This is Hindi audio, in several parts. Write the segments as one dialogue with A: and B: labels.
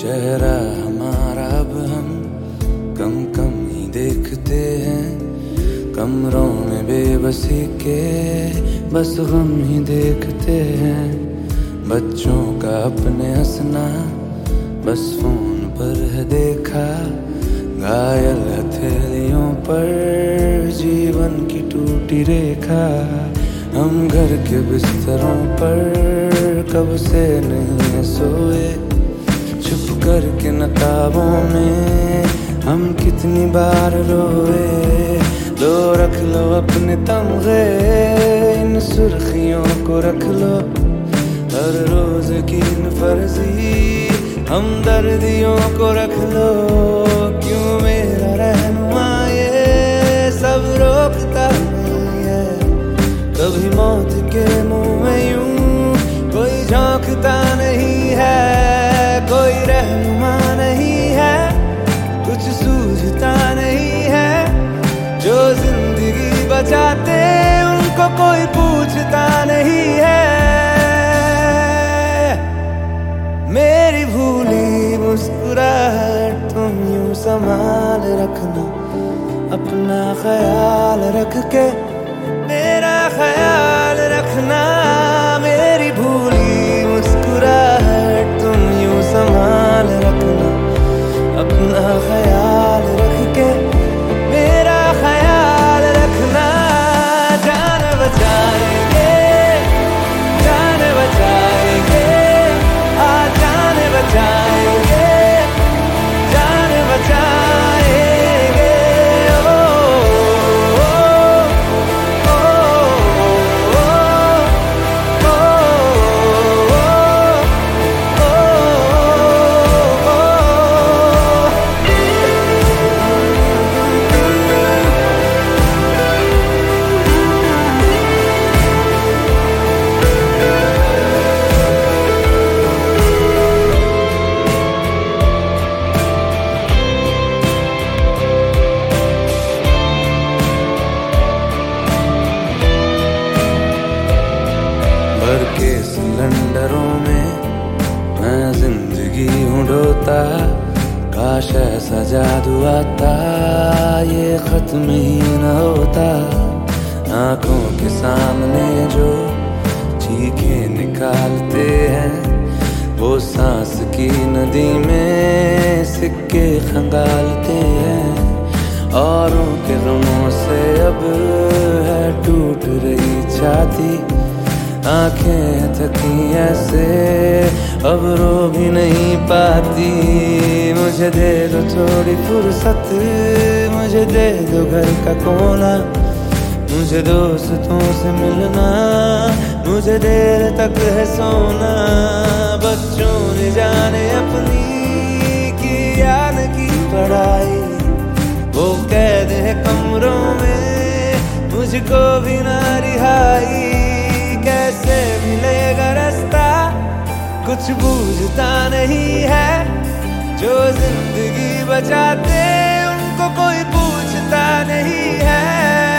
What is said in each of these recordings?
A: चेहरा हमारा अब हम कम कम ही देखते हैं, कमरों में बेबसी के बस गम ही देखते हैं। बच्चों का अपने हंसना बस फोन पर है देखा, घायल हथेलियों पर जीवन की टूटी रेखा। हम घर के बिस्तरों पर कब से नहीं है सोए, छुप कर के नकाबों में हम कितनी बार रोए। लो रख लो अपने तमगे, इन सुर्खियों को रख लो, हर रोज की इन फर्जी हमदर्दियों को रख लो। क्यों मेरा रहनुमा ये सब रोकता नहीं है, कभी मौत के मुंह में यूं कोई झांकता नहीं है। कोई रहनुमा नहीं है, कुछ सूझता नहीं है, जो जिंदगी बचाते उनको कोई पूछता नहीं है। मेरी भूली मुस्कुराहट तुम यूं संभाल रखना, अपना ख्याल रख के मेरा ख्याल रखना। मेरी भूली मुस्कुराहट तुम यूं संभाल रखना, अपना ख्याल रख के मेरा ख्याल रखना। जान बचाएंगे, जान बचाएंगे, जान बचाएंगे, जान बचाएंगे। ओ, ओ, ओ, ओ, भर के सिलेंडरों में मैं जिंदगी हूँ ढोता, काश ऐसा जादू आता ये खत्म ही न होता। आंखों के सामने जो चीखें निकालते हैं, वो सांस की नदी में सिक्के खंगालते हैं। औरों के गमों से अब है टूट रही छाती, आंखें थकी ऐसे अब रो भी नहीं पाती। मुझे दे दो थोड़ी फुर्सत, मुझे दे दो घर का कोना, मुझे दोस्तों से मिलना, मुझे देर तक है सोना। बच्चों ने जाने अपनी की याद की पढ़ाई, वो कैद है कमरों में, मुझको भी ना रिहाई। कैसे मिलेगा रास्ता कुछ बूझता नहीं है, जो जिंदगी बचाते उनको कोई पूछता नहीं है।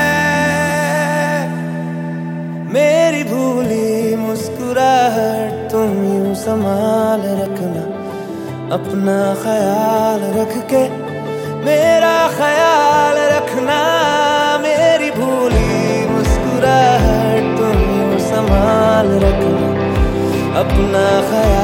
A: मेरी भूली मुस्कुराहट तुम यूं संभाल रखना, अपना ख्याल रख के मेरा ख्याल रखना। मेरी भूली मुस्कुराहट तुम यूं संभाल रखना, अपना ख्याल